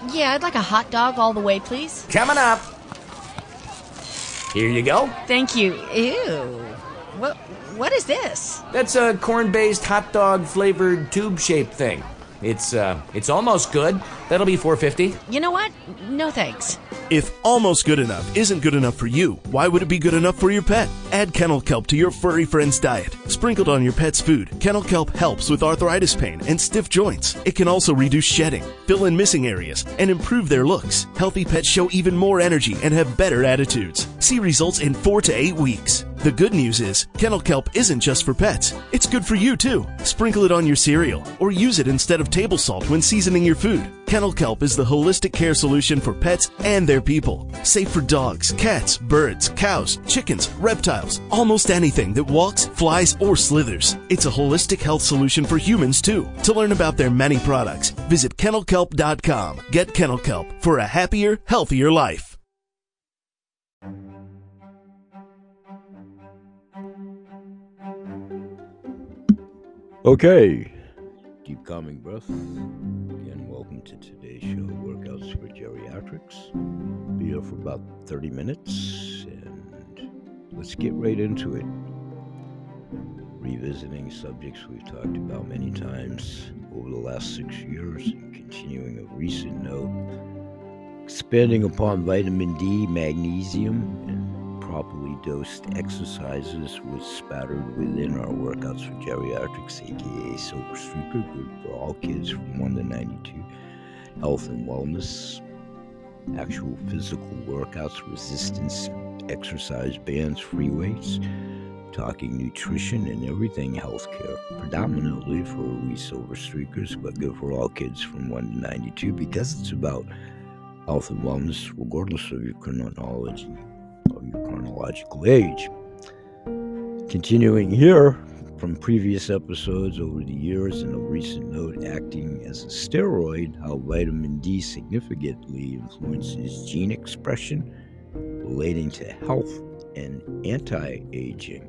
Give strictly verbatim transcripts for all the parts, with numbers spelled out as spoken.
Yeah, I'd like a hot dog all the way, please. Coming up. Here you go. Thank you. Ew. What, what is this? That's a corn-based hot dog flavored tube-shaped thing. It's uh, it's almost good. That'll be four fifty. You know what? No thanks. If almost good enough isn't good enough for you, why would it be good enough for your pet? Add Kennel Kelp to your furry friend's diet. Sprinkled on your pet's food, Kennel Kelp helps with arthritis pain and stiff joints. It can also reduce shedding, fill in missing areas, and improve their looks. Healthy pets show even more energy and have better attitudes. See results in four to eight weeks. The good news is, Kennel Kelp isn't just for pets. It's good for you, too. Sprinkle it on your cereal, or use it instead of table salt when seasoning your food. Kennel Kelp is the holistic care solution for pets and their people. Safe for dogs, cats, birds, cows, chickens, reptiles, almost anything that walks, flies, or slithers. It's a holistic health solution for humans, too. To learn about their many products, visit kennel kelp dot com. Get Kennel Kelp for a happier, healthier life. Okay, keep calming breath. Again, welcome to today's show, Workouts for Geriatrics. Be here for about thirty minutes, and let's get right into it. Revisiting subjects we've talked about many times over the last six years, and continuing a recent note, expanding upon vitamin D, magnesium, and properly dosed exercises was spattered within our Workouts for Geriatrics, aka Silver Streaker, good for all kids from one to ninety-two. Health and wellness, actual physical workouts, resistance exercise bands, free weights, talking nutrition and everything healthcare, predominantly for we Silver Streakers, but good for all kids from one to ninety-two, because it's about health and wellness regardless of your chronology. Your chronological age. Continuing here from previous episodes over the years, and a recent note, acting as a steroid, how vitamin D significantly influences gene expression relating to health and anti-aging.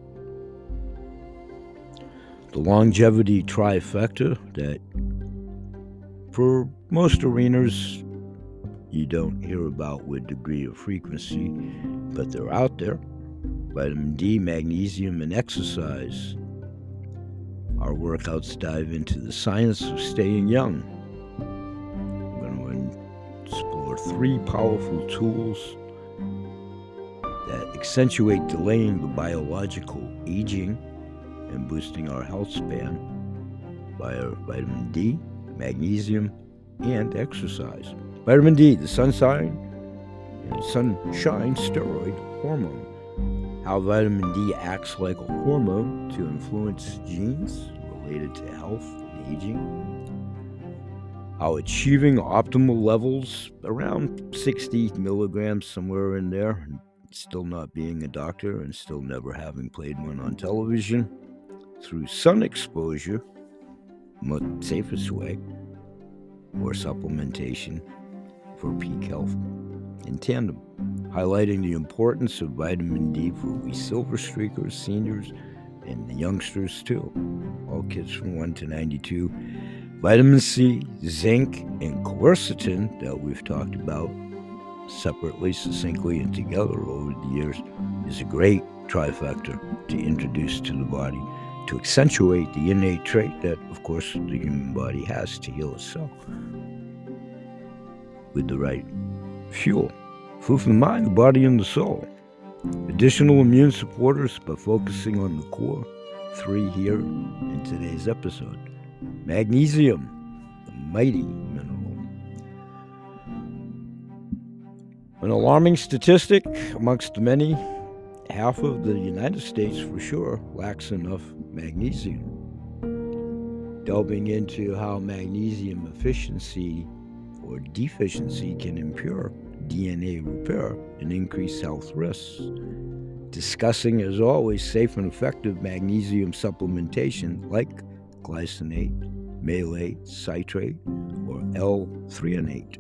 The longevity trifecta that for most arenas you don't hear about with degree of frequency, but they're out there. Vitamin D, magnesium, and exercise. Our workouts dive into the science of staying young. We're going to explore three powerful tools that accentuate delaying the biological aging and boosting our health span via vitamin D, magnesium, and exercise. Vitamin D, the sunshine and sunshine steroid hormone. How vitamin D acts like a hormone to influence genes related to health and aging. How achieving optimal levels around sixty milligrams, somewhere in there, and still not being a doctor and still never having played one on television, through sun exposure, most safest way, or supplementation for peak health in tandem, highlighting the importance of vitamin D for we Silver Streakers, seniors, and the youngsters too, all kids from one to ninety-two. Vitamin C, zinc, and quercetin that we've talked about separately, succinctly, and together over the years is a great trifecta to introduce to the body to accentuate the innate trait that, of course, the human body has to heal itself with the right fuel. Food for the mind, the body, and the soul. Additional immune supporters by focusing on the core. Three here in today's episode. Magnesium, the mighty mineral. An alarming statistic amongst the many, half of the United States for sure lacks enough magnesium. Delving into how magnesium efficiency or deficiency can impair D N A repair and increase health risks. Discussing, as always, safe and effective magnesium supplementation like glycinate, malate, citrate, or L-threonate.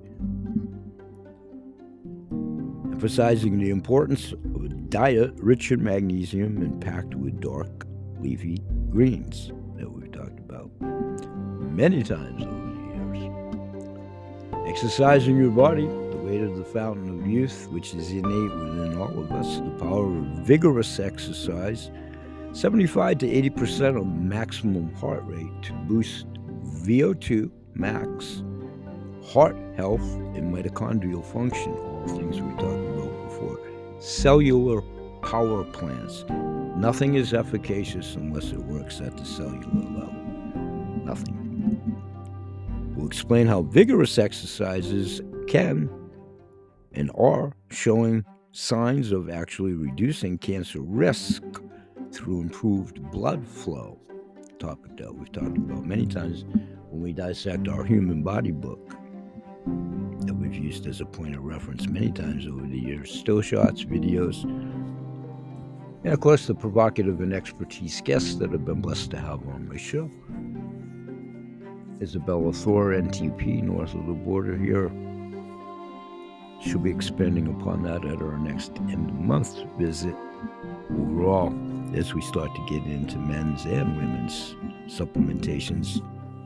Emphasizing the importance of a diet rich in magnesium and packed with dark leafy greens that we've talked about many times over the years. Exercising your body, the way to the fountain of youth, which is innate within all of us, the power of vigorous exercise, seventy-five to eighty percent of maximum heart rate to boost V O two max, heart health, and mitochondrial function, all things we talked about before. Cellular power plants. Nothing is efficacious unless it works at the cellular level. Nothing. We'll explain how vigorous exercises can and are showing signs of actually reducing cancer risk through improved blood flow. Topic that we've talked about many times when we dissect our human body book that we've used as a point of reference many times over the years. Still shots, videos, and of course the provocative and expertise guests that I've been blessed to have on my show. Isabella Thor, N T P, north of the border here. She'll be expanding upon that at our next end of month visit. Overall, as we start to get into men's and women's supplementations,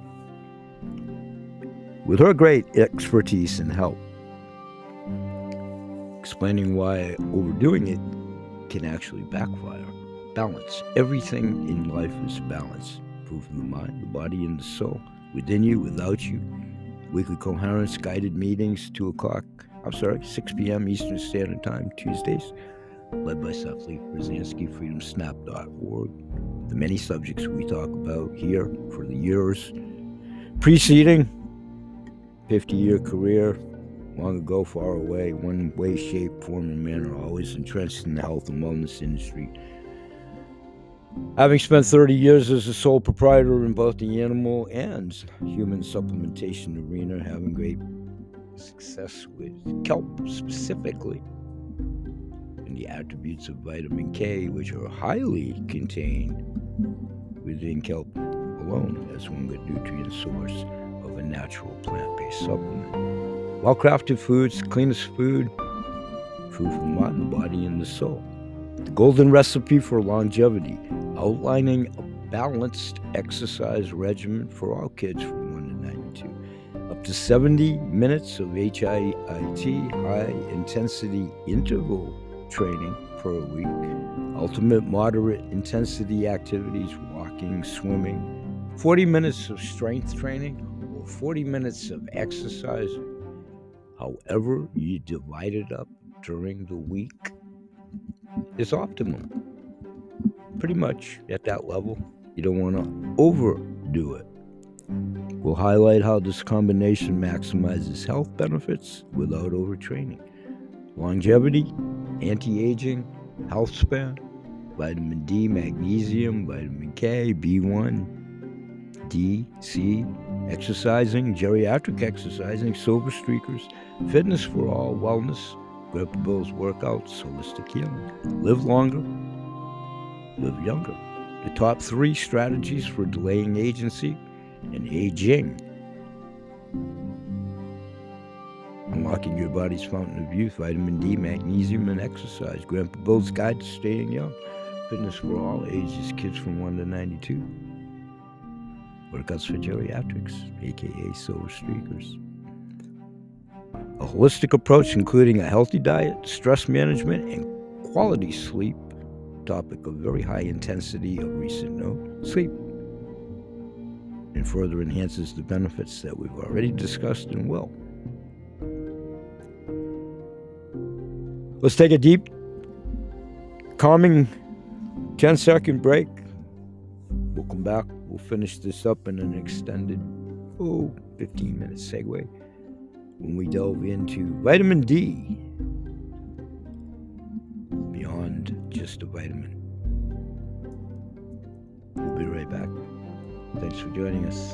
with her great expertise and help, explaining why overdoing it can actually backfire. Balance. Everything in life is balance. Improving the mind, the body, and the soul. Within you, without you. Weekly Coherence guided meetings, two o'clock, I'm sorry, six p.m. Eastern Standard Time, Tuesdays, led by Seth Lee Brzezinski, freedom snap dot org. The many subjects we talk about here for the years preceding, fifty-year career, long ago, far away, one way, shape, form, and manner, always entrenched in the health and wellness industry. Having spent thirty years as a sole proprietor in both the animal and human supplementation arena, having great success with kelp specifically, and the attributes of vitamin K, which are highly contained within kelp alone as one good nutrient source of a natural plant-based supplement. Well-crafted foods, cleanest food, food for the mind, the body, and the soul. The golden recipe for longevity, outlining a balanced exercise regimen for all kids from one to ninety-two. Up to seventy minutes of H I I T, high-intensity interval training per week. Ultimate moderate intensity activities, walking, swimming. forty minutes of strength training or forty minutes of exercise. However you divide it up during the week is optimum. Pretty much at that level. You don't want to overdo it. We'll highlight how this combination maximizes health benefits without overtraining. Longevity, anti-aging, health span, vitamin D, magnesium, vitamin K, B one, D, C, exercising, geriatric exercising, silver streakers, fitness for all, wellness, Grandpa Bill's workouts, holistic healing. Live longer, live younger. The top three strategies for delaying agency and aging. Unlocking your body's fountain of youth, vitamin D, magnesium, and exercise. Grandpa Bill's Guide to Staying Young. Fitness for all ages, kids from one to ninety-two. Workouts for geriatrics, aka silver streakers. A holistic approach including a healthy diet, stress management, and quality sleep. Topic of very high intensity of recent note, sleep. And further enhances the benefits that we've already discussed and will. Let's take a deep, calming ten second break. We'll come back. We'll finish this up in an extended, oh, fifteen minute segue when we delve into vitamin D beyond just a vitamin. We'll be right back. Thanks for joining us.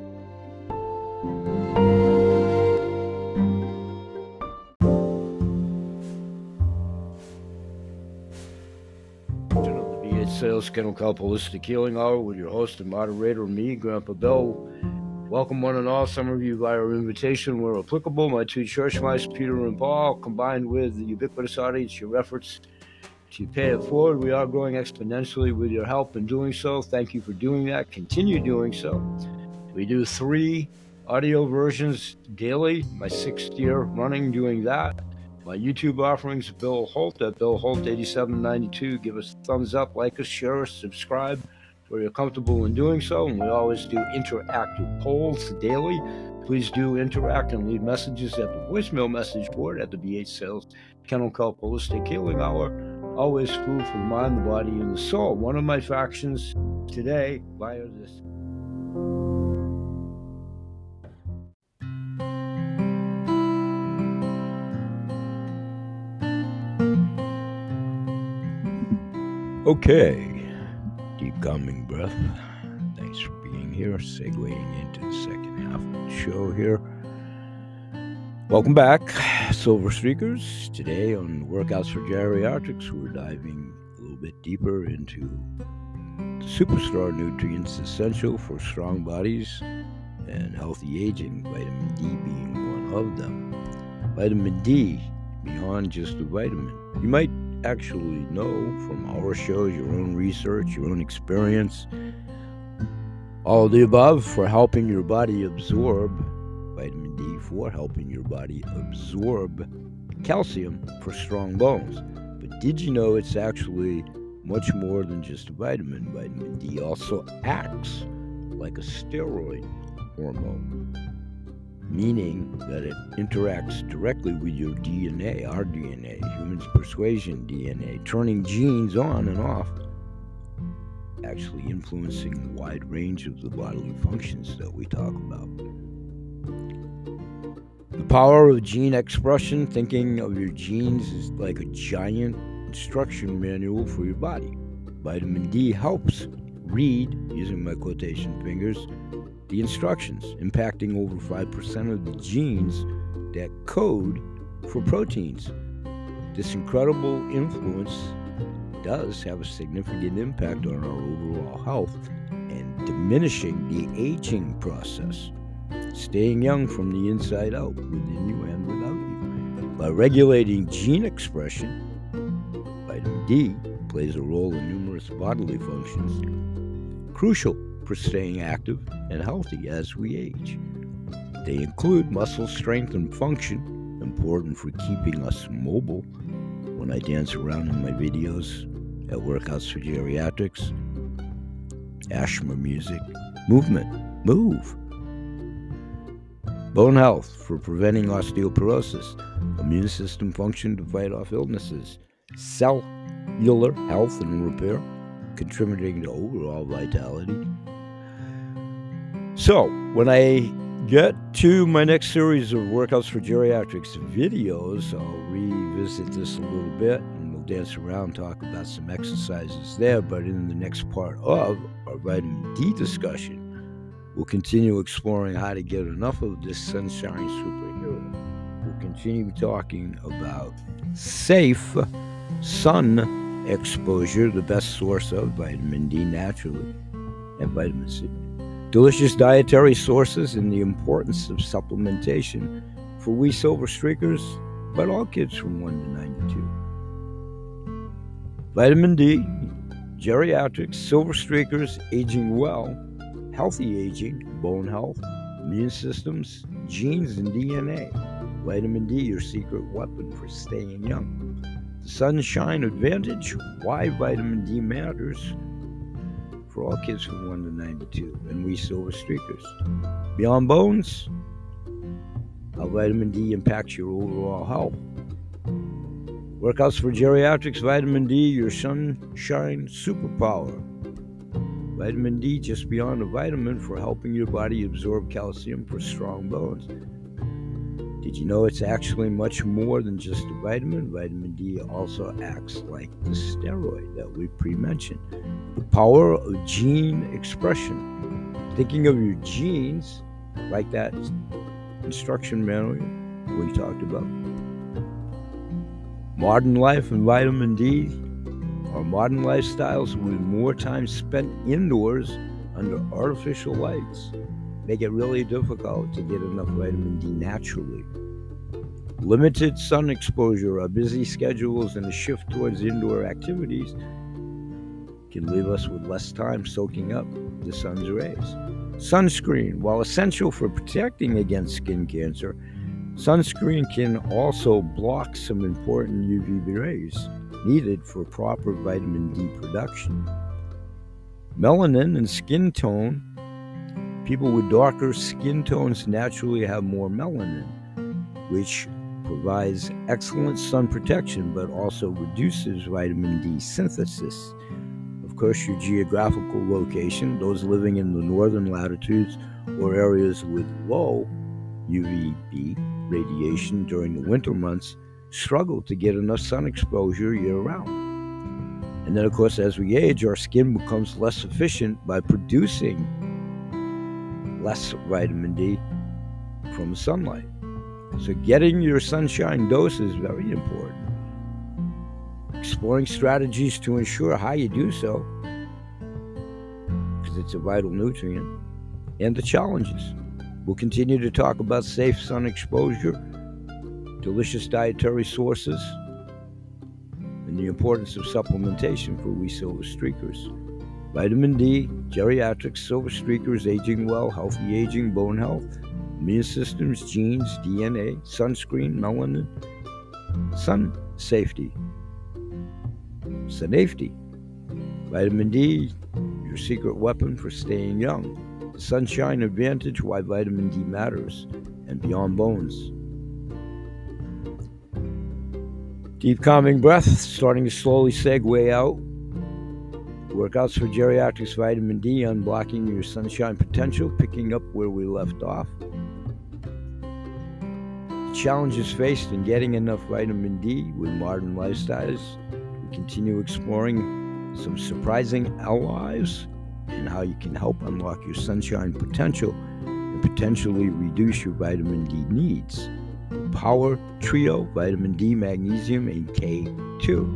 Sales Kennel Kelp Holistic Healing Hour with your host and moderator, me, Grandpa Bill. Welcome one and all. Some of you via invitation where applicable. My two church mice, Peter and Paul, combined with the ubiquitous audience, your efforts to pay it forward. We are growing exponentially with your help in doing so. Thank you for doing that. Continue doing so. We do three audio versions daily, my sixth year running doing that. My YouTube offerings, Bill Holt at Bill Holt eighty-seven ninety-two. Give us a thumbs up, like us, share us, subscribe where you're comfortable in doing so. And we always do interactive polls daily. Please do interact and leave messages at the voicemail message board at the B H Sales Kennel Kelp Holistic Healing Hour. Always food for the mind, the body, and the soul. One of my factions today via this. Okay, deep calming breath. Thanks for being here, segueing into the second half of the show here. Welcome back, Silver Streakers. Today on Workouts for Geriatrics, we're diving a little bit deeper into the superstar nutrients essential for strong bodies and healthy aging, vitamin D being one of them. Vitamin D, beyond just a vitamin. You might actually know from our shows, your own research, your own experience, all of the above for helping your body absorb vitamin D, for helping your body absorb calcium for strong bones. But did you know it's actually much more than just a vitamin? Vitamin D also acts like a steroid hormone, meaning that it interacts directly with your D N A, our D N A, human persuasion D N A, turning genes on and off, actually influencing a wide range of the bodily functions that we talk about. The power of gene expression, thinking of your genes is like a giant instruction manual for your body. Vitamin D helps read, using my quotation fingers, the instructions, impacting over five percent of the genes that code for proteins. This incredible influence does have a significant impact on our overall health and diminishing the aging process, staying young from the inside out, within you and without you. By regulating gene expression, vitamin D plays a role in numerous bodily functions, crucial for staying active and healthy as we age. They include muscle strength and function, important for keeping us mobile. When I dance around in my videos at Workouts for Geriatrics, Ashma music, movement, move. Bone health for preventing osteoporosis, immune system function to fight off illnesses, cellular health and repair, contributing to overall vitality. So, when I get to my next series of Workouts for Geriatrics videos, I'll revisit this a little bit and we'll dance around, talk about some exercises there. But in the next part of our vitamin D discussion, we'll continue exploring how to get enough of this sunshine superhero. We'll continue talking about safe sun exposure, the best source of vitamin D naturally, and vitamin C. Delicious dietary sources and the importance of supplementation for we silver streakers, but all kids from one to ninety-two. Vitamin D, geriatrics, silver streakers, aging well, healthy aging, bone health, immune systems, genes, and D N A. Vitamin D, your secret weapon for staying young. The sunshine advantage, why vitamin D matters for all kids from one to ninety-two, and we silver streakers. Beyond bones, how vitamin D impacts your overall health. Workouts for Geriatrics, vitamin D, your sunshine superpower. Vitamin D, just beyond a vitamin, for helping your body absorb calcium for strong bones. Did you know it's actually much more than just a vitamin? Vitamin D also acts like the steroid that we pre-mentioned. The power of gene expression. Thinking of your genes like that instruction manual we talked about. Modern life and vitamin D. Our modern lifestyles with more time spent indoors under artificial lights make it really difficult to get enough vitamin D naturally. Limited sun exposure, our busy schedules, and a shift towards indoor activities can leave us with less time soaking up the sun's rays. Sunscreen, while essential for protecting against skin cancer, sunscreen can also block some important U V rays needed for proper vitamin D production. Melanin and skin tone. People with darker skin tones naturally have more melanin, which provides excellent sun protection but also reduces vitamin D synthesis. Of course, your geographical location, those living in the northern latitudes or areas with low U V B radiation during the winter months, struggle to get enough sun exposure year-round. And then, of course, as we age, our skin becomes less efficient by producing less vitamin D from sunlight. So getting your sunshine dose is very important. Exploring strategies to ensure how you do so, because it's a vital nutrient, and the challenges. We'll continue to talk about safe sun exposure, delicious dietary sources, and the importance of supplementation for we silver streakers. Vitamin D, geriatrics, silver streakers, aging well, healthy aging, bone health, immune systems, genes, D N A, sunscreen, melanin, sun safety, safety. Vitamin D, your secret weapon for staying young. The sunshine advantage, why vitamin D matters, and beyond bones. Deep calming breath, starting to slowly segue out. Workouts for geriatrics, vitamin D, unblocking your sunshine potential, picking up where we left off. The challenges faced in getting enough vitamin D with modern lifestyles. We continue exploring some surprising allies and how you can help unlock your sunshine potential and potentially reduce your vitamin D needs. Power Trio, vitamin D, magnesium, and K two.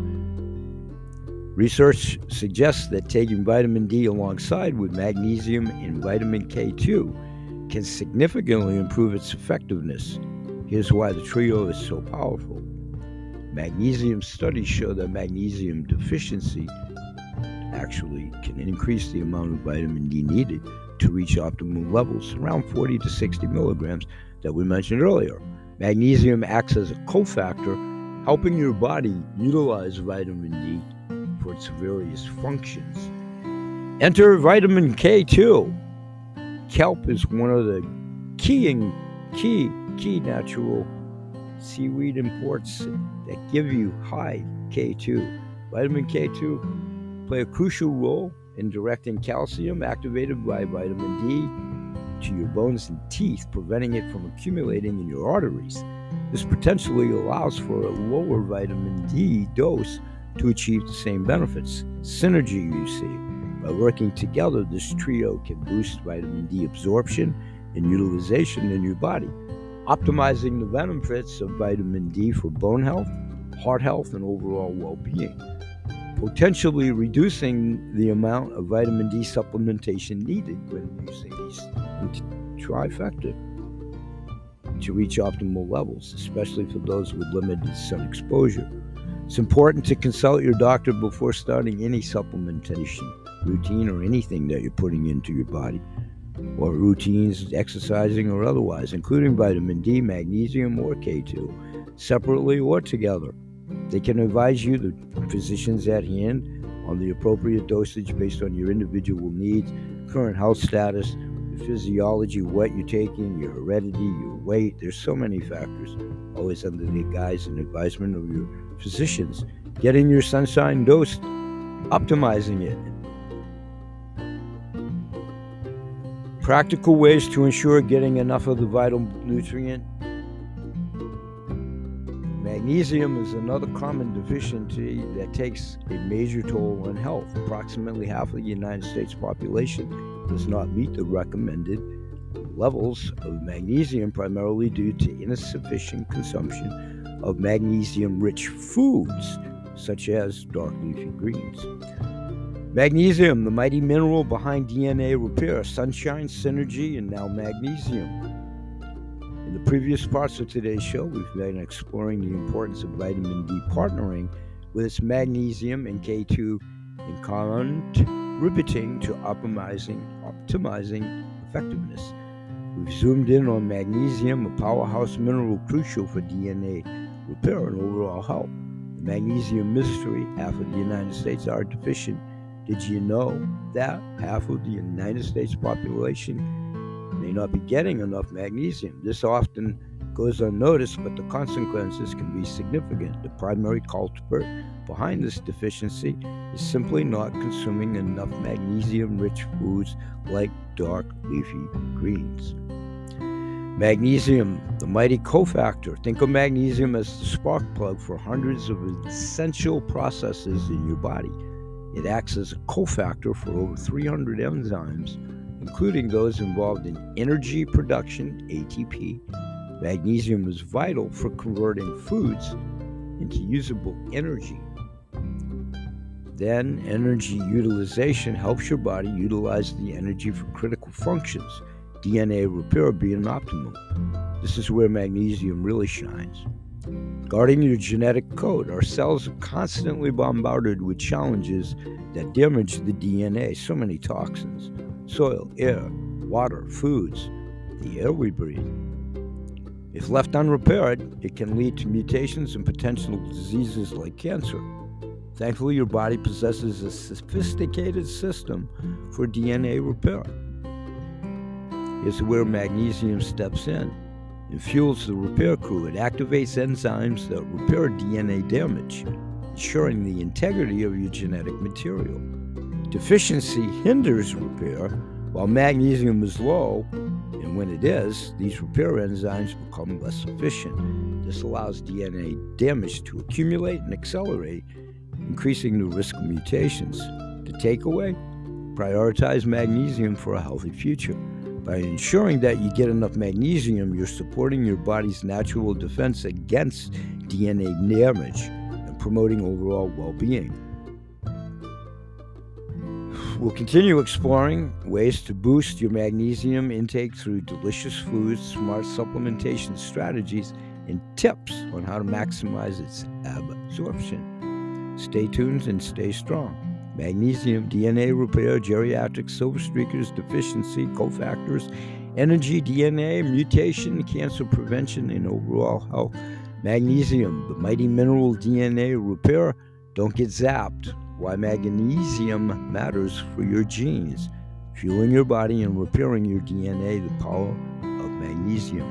Research suggests that taking vitamin D alongside with magnesium and vitamin K two can significantly improve its effectiveness. Here's why the trio is so powerful. Magnesium studies show that magnesium deficiency actually can increase the amount of vitamin D needed to reach optimal levels, around forty to sixty milligrams that we mentioned earlier. Magnesium acts as a cofactor, helping your body utilize vitamin D for its various functions. Enter vitamin K two. Kelp is one of the key, key, key natural seaweed imports that give you high K two. Vitamin K two play a crucial role in directing calcium activated by vitamin D to your bones and teeth, preventing it from accumulating in your arteries. This potentially allows for a lower vitamin D dose to achieve the same benefits. Synergy, you see. By working together, this trio can boost vitamin D absorption and utilization in your body, optimizing the benefits of vitamin D for bone health, heart health, and overall well-being, potentially reducing the amount of vitamin D supplementation needed when using these trifecta to reach optimal levels, especially for those with limited sun exposure. It's important to consult your doctor before starting any supplementation routine or anything that you're putting into your body, or routines, exercising or otherwise, including vitamin D, magnesium, or K two, separately or together. They can advise you, the physicians at hand, on the appropriate dosage based on your individual needs, current health status, your physiology, what you're taking, your heredity, your weight. There's so many factors, always under the guise and advisement of your physicians. Getting your sunshine dose, optimizing it. Practical ways to ensure getting enough of the vital nutrient. Magnesium is another common deficiency that takes a major toll on health. Approximately half of the United States population does not meet the recommended levels of magnesium, primarily due to insufficient consumption of magnesium-rich foods, such as dark leafy greens. Magnesium, the mighty mineral behind D N A repair, sunshine, synergy, and now magnesium. In the previous parts of today's show, we've been exploring the importance of vitamin D partnering with its magnesium and K two in contributing to optimizing, optimizing effectiveness. We've zoomed in on magnesium, a powerhouse mineral crucial for D N A repair and overall health. The magnesium mystery, half of the United States are deficient. Did you know that half of the United States population may not be getting enough magnesium? This often goes unnoticed, but the consequences can be significant. The primary culprit behind this deficiency is simply not consuming enough magnesium-rich foods like dark leafy greens. Magnesium, the mighty cofactor. Think of magnesium as the spark plug for hundreds of essential processes in your body. It acts as a cofactor for over three hundred enzymes, including those involved in energy production, A T P. Magnesium is vital for converting foods into usable energy. Then, energy utilization helps your body utilize the energy for critical functions, D N A repair being optimum. This is where magnesium really shines. Guarding your genetic code, our cells are constantly bombarded with challenges that damage the D N A. So many toxins, soil, air, water, foods, the air we breathe. If left unrepaired, it can lead to mutations and potential diseases like cancer. Thankfully, your body possesses a sophisticated system for D N A repair. Here's where magnesium steps in and fuels the repair crew. It activates enzymes that repair D N A damage, ensuring the integrity of your genetic material. Deficiency hinders repair, while magnesium is low, and when it is, these repair enzymes become less efficient. This allows D N A damage to accumulate and accelerate, increasing the risk of mutations. The takeaway? Prioritize magnesium for a healthy future. By ensuring that you get enough magnesium, you're supporting your body's natural defense against D N A damage and promoting overall well-being. We'll continue exploring ways to boost your magnesium intake through delicious foods, smart supplementation strategies, and tips on how to maximize its absorption. Stay tuned and stay strong. Magnesium, D N A repair, geriatric silver streakers, deficiency, cofactors, energy, D N A, mutation, cancer prevention, and overall health. Magnesium, the mighty mineral D N A repair. Don't get zapped. Why magnesium matters for your genes. Fueling your body and repairing your D N A, the power of magnesium.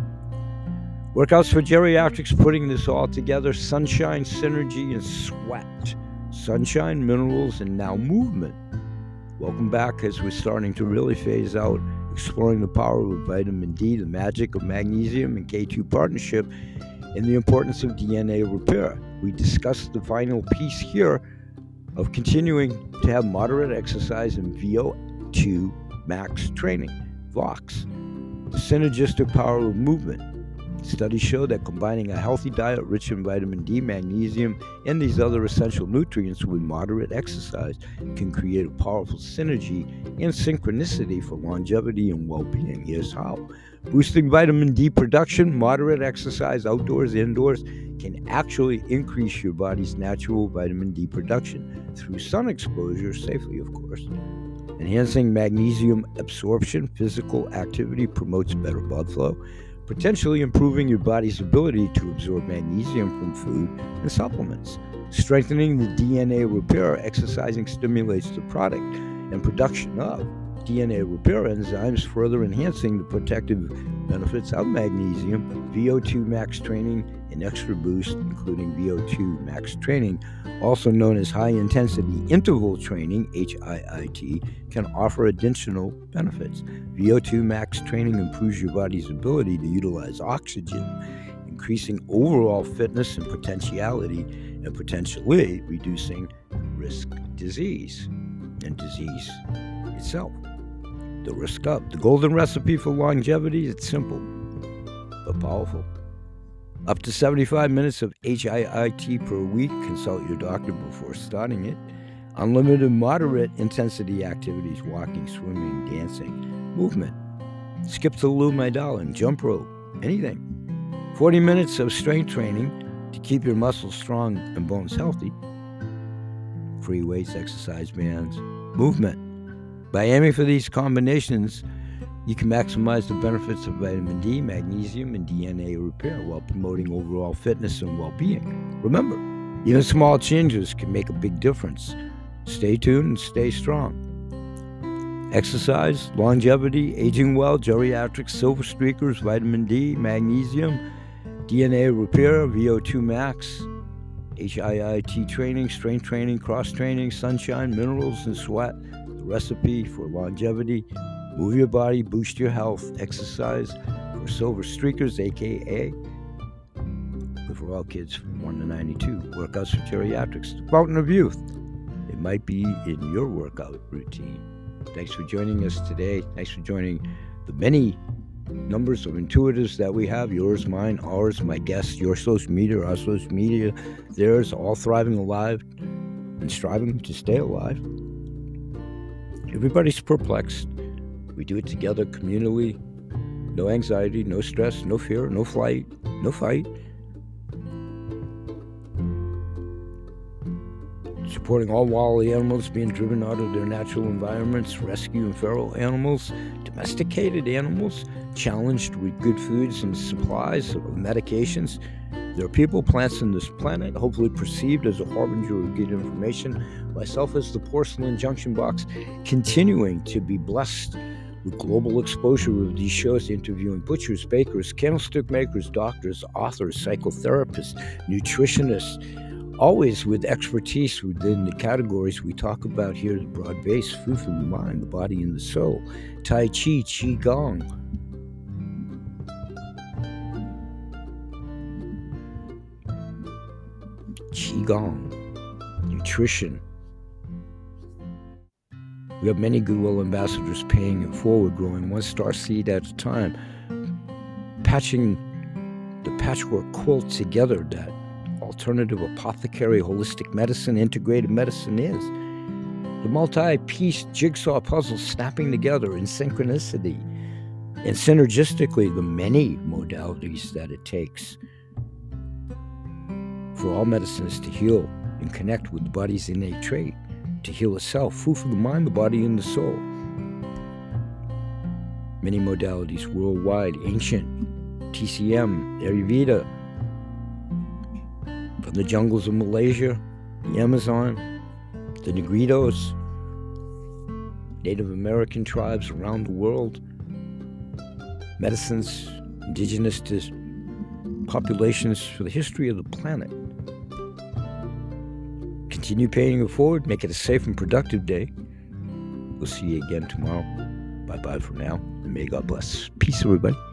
Workouts for geriatrics, putting this all together: sunshine, synergy, and sweat. Sunshine, minerals, and now movement. Welcome back as we're starting to really phase out, exploring the power of vitamin D, the magic of magnesium and K two partnership, and the importance of D N A repair. We discussed the final piece here of continuing to have moderate exercise and V O two max training, V O X, the synergistic power of movement. Studies show that combining a healthy diet rich in vitamin D, magnesium, and these other essential nutrients with moderate exercise can create a powerful synergy and synchronicity for longevity and well-being. Here's how. Boosting vitamin D production, moderate exercise outdoors, indoors, can actually increase your body's natural vitamin D production through sun exposure, safely of course. Enhancing magnesium absorption, physical activity promotes better blood flow, potentially improving your body's ability to absorb magnesium from food and supplements. Strengthening the D N A repair, exercising stimulates the product and production of D N A repair enzymes, further enhancing the protective benefits of magnesium. V O two max training and extra boost, including V O two max training, also known as high-intensity interval training, H I I T, can offer additional benefits. V O two max training improves your body's ability to utilize oxygen, increasing overall fitness and potentiality, and potentially reducing risk disease and disease itself. The risk of. The golden recipe for longevity, it's simple but powerful. Up to seventy-five minutes of H I I T per week. Consult your doctor before starting it. Unlimited moderate intensity activities: walking, swimming, dancing, movement. Skip the loo, my darling. Jump rope. Anything. forty minutes of strength training to keep your muscles strong and bones healthy. Free weights, exercise bands, movement. By aiming for these combinations, You can maximize the benefits of vitamin D, magnesium, and D N A repair while promoting overall fitness and well-being. Remember, even small changes can make a big difference. Stay tuned and stay strong. Exercise, longevity, aging well, geriatrics, silver streakers, vitamin D, magnesium, D N A repair, V O two max, H I I T training, strength training, cross training, sunshine, minerals, and sweat. The recipe for longevity. Move your body, boost your health, exercise for silver streakers, aka good for all kids from one to ninety-two. Workouts for geriatrics, the fountain of youth. It might be in your workout routine. Thanks for joining us today. Thanks for joining the many numbers of intuitives that we have, yours, mine, ours, my guests, your social media, our social media, theirs, all thriving alive and striving to stay alive. Everybody's perplexed. We do it together communally. No anxiety, no stress, no fear, no flight, no fight. Supporting all wild animals being driven out of their natural environments, rescue and feral animals, domesticated animals, challenged with good foods and supplies of medications. There are people, plants on this planet, hopefully perceived as a harbinger of good information. Myself as the porcelain junction box, continuing to be blessed with global exposure of these shows, interviewing butchers, bakers, candlestick makers, doctors, authors, psychotherapists, nutritionists, always with expertise within the categories we talk about here, the broad-based food for the mind, the body, and the soul, Tai Chi, Qi Gong, Qi Gong, nutrition. We have many goodwill ambassadors paying it forward, growing one star seed at a time, patching the patchwork quilt together that alternative apothecary holistic medicine, integrated medicine is. The multi-piece jigsaw puzzle snapping together in synchronicity and synergistically the many modalities that it takes for all medicines to heal and connect with the body's innate trait, to heal itself, food for the mind, the body, and the soul. Many modalities worldwide, ancient, T C M, Ayurveda, from the jungles of Malaysia, the Amazon, the Negritos, Native American tribes around the world, medicines indigenous to populations for the history of the planet. Continue paying it forward. Make it a safe and productive day. We'll see you again tomorrow. Bye-bye for now, and may God bless. Peace, everybody.